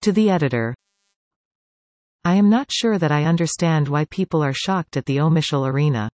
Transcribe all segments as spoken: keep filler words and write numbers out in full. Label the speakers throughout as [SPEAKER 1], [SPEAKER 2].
[SPEAKER 1] To the editor. I am not sure that I understand why people are shocked at the Omischel Arena.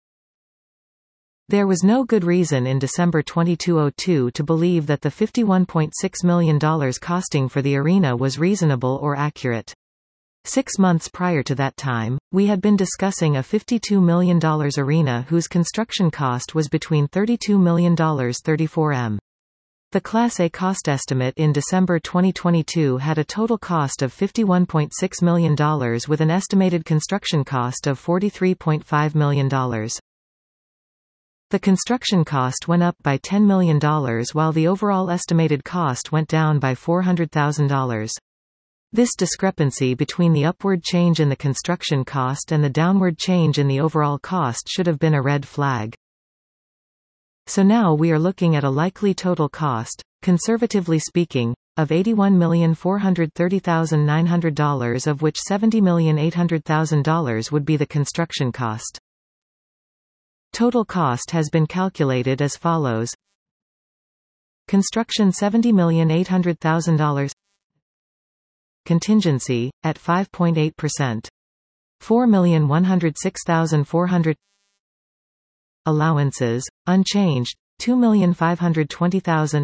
[SPEAKER 1] There was no good reason in December twenty oh two to believe that the fifty-one point six million dollars costing for the arena was reasonable or accurate. Six months prior to that time, we had been discussing a fifty-two million dollars arena whose construction cost was between thirty-two million to thirty-four million dollars. The Class A cost estimate in December twenty twenty-two had a total cost of fifty-one point six million dollars with an estimated construction cost of forty-three point five million dollars. The construction cost went up by ten million dollars while the overall estimated cost went down by four hundred thousand dollars. This discrepancy between the upward change in the construction cost and the downward change in the overall cost should have been a red flag. So now we are looking at a likely total cost, conservatively speaking, of eighty-one million four hundred thirty thousand nine hundred dollars, of which seventy million eight hundred thousand dollars would be the construction cost. Total cost has been calculated as follows. Construction seventy million eight hundred thousand dollars. Contingency, at five point eight percent. four million one hundred six thousand four hundred. Allowances, unchanged, two million five hundred twenty thousand.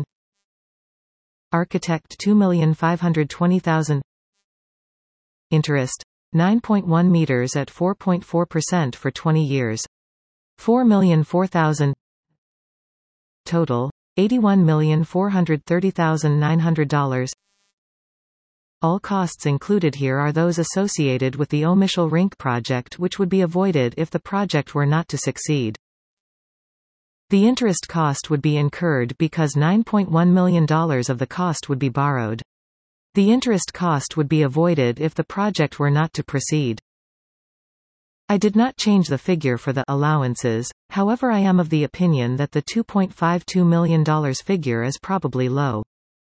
[SPEAKER 1] Architect two million five hundred twenty thousand. Interest, nine point one meters at four point four percent for twenty years. four million four thousand. Total, eighty-one million four hundred thirty thousand nine hundred dollars. All costs included here are those associated with the Omischel Rink project, which would be avoided if the project were not to succeed. The interest cost would be incurred because nine point one million dollars of the cost would be borrowed. The interest cost would be avoided if the project were not to proceed. I did not change the figure for the allowances, however I am of the opinion that the two point five two million dollars figure is probably low.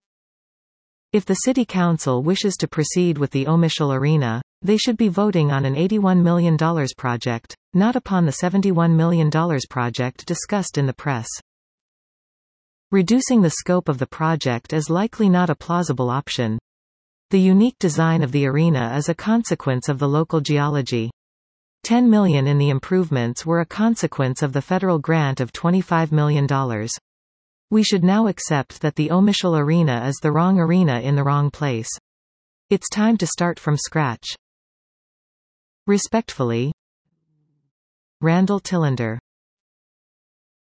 [SPEAKER 1] If the City Council wishes to proceed with the Omischel Arena, they should be voting on an eighty-one million dollars project, not upon the seventy-one million dollars project discussed in the press. Reducing the scope of the project is likely not a plausible option. The unique design of the arena is a consequence of the local geology. ten million dollars in the improvements were a consequence of the federal grant of twenty-five million dollars. We should now accept that the Omischel Arena is the wrong arena in the wrong place. It's time to start from scratch. Respectfully, Randall Tillander.